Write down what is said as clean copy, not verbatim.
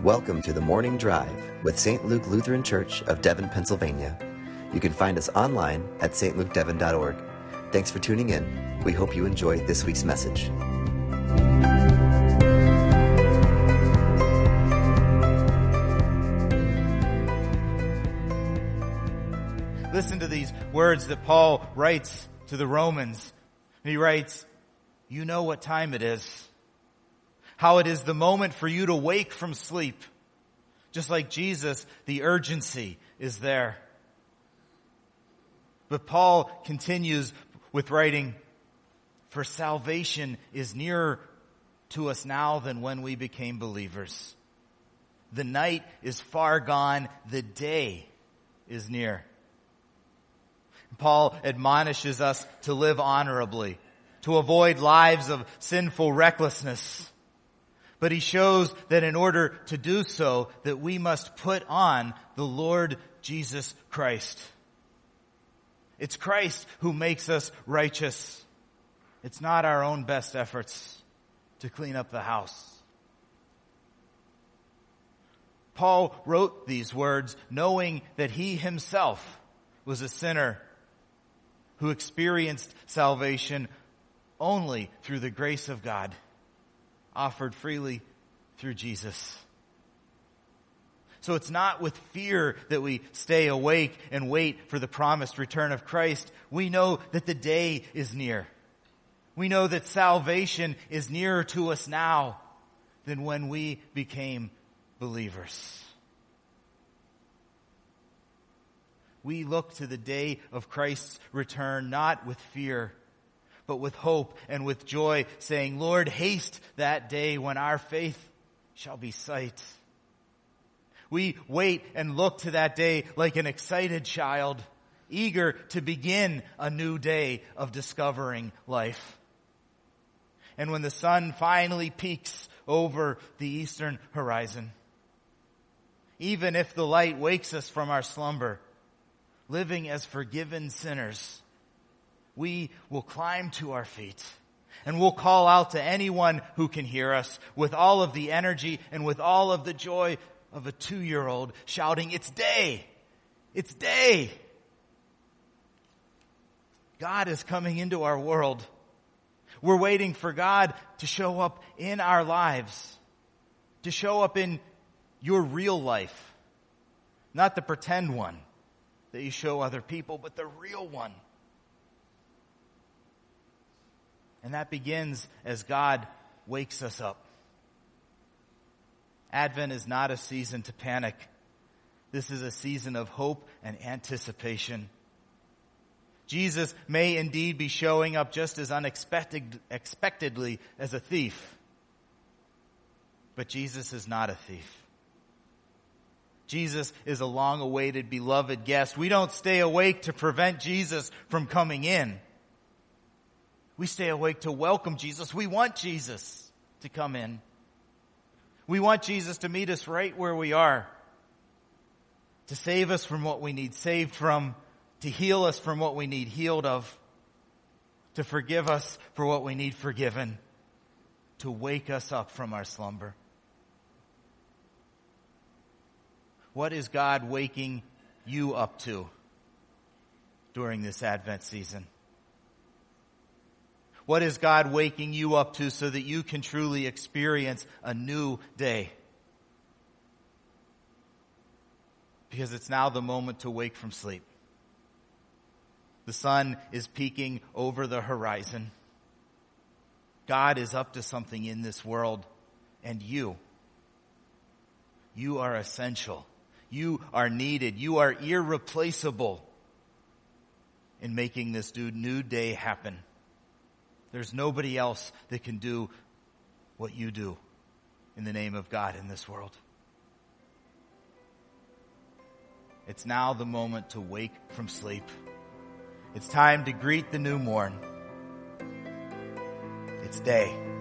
Welcome to the Morning Drive with St. Luke Lutheran Church of Devon, Pennsylvania. You can find us online at stlukedevon.org. Thanks for tuning in. We hope you enjoyed this week's message. Listen to these words that Paul writes to the Romans. He writes, "You know what time it is, how it is the moment for you to wake from sleep. Just like Jesus, the urgency is there." But Paul continues with writing, "For salvation is nearer to us now than when we became believers. The night is far gone, the day is near." Paul admonishes us to live honorably, to avoid lives of sinful recklessness. But he shows that in order to do so, that we must put on the Lord Jesus Christ. It's Christ who makes us righteous. It's not our own best efforts to clean up the house. Paul wrote these words knowing that he himself was a sinner who experienced salvation only through the grace of God, offered freely through Jesus. So it's not with fear that we stay awake and wait for the promised return of Christ. We know that the day is near. We know that salvation is nearer to us now than when we became believers. We look to the day of Christ's return not with fear, but with hope and with joy, saying, "Lord, haste that day when our faith shall be sight." We wait and look to that day like an excited child, eager to begin a new day of discovering life. And when the sun finally peaks over the eastern horizon, even if the light wakes us from our slumber, living as forgiven sinners, we will climb to our feet and we'll call out to anyone who can hear us with all of the energy and with all of the joy of a 2-year-old shouting, "It's day! It's day!" God is coming into our world. We're waiting for God to show up in our lives, to show up in your real life, not the pretend one that you show other people, but the real one. And that begins as God wakes us up. Advent is not a season to panic. This is a season of hope and anticipation. Jesus may indeed be showing up just as unexpectedly as a thief. But Jesus is not a thief. Jesus is a long-awaited, beloved guest. We don't stay awake to prevent Jesus from coming in. We stay awake to welcome Jesus. We want Jesus to come in. We want Jesus to meet us right where we are, to save us from what we need saved from, to heal us from what we need healed of, to forgive us for what we need forgiven, to wake us up from our slumber. What is God waking you up to during this Advent season? What is God waking you up to so that you can truly experience a new day? Because it's now the moment to wake from sleep. The sun is peeking over the horizon. God is up to something in this world, and you are essential. You are needed. You are irreplaceable in making this new day happen. There's nobody else that can do what you do in the name of God in this world. It's now the moment to wake from sleep. It's time to greet the new morn. It's day.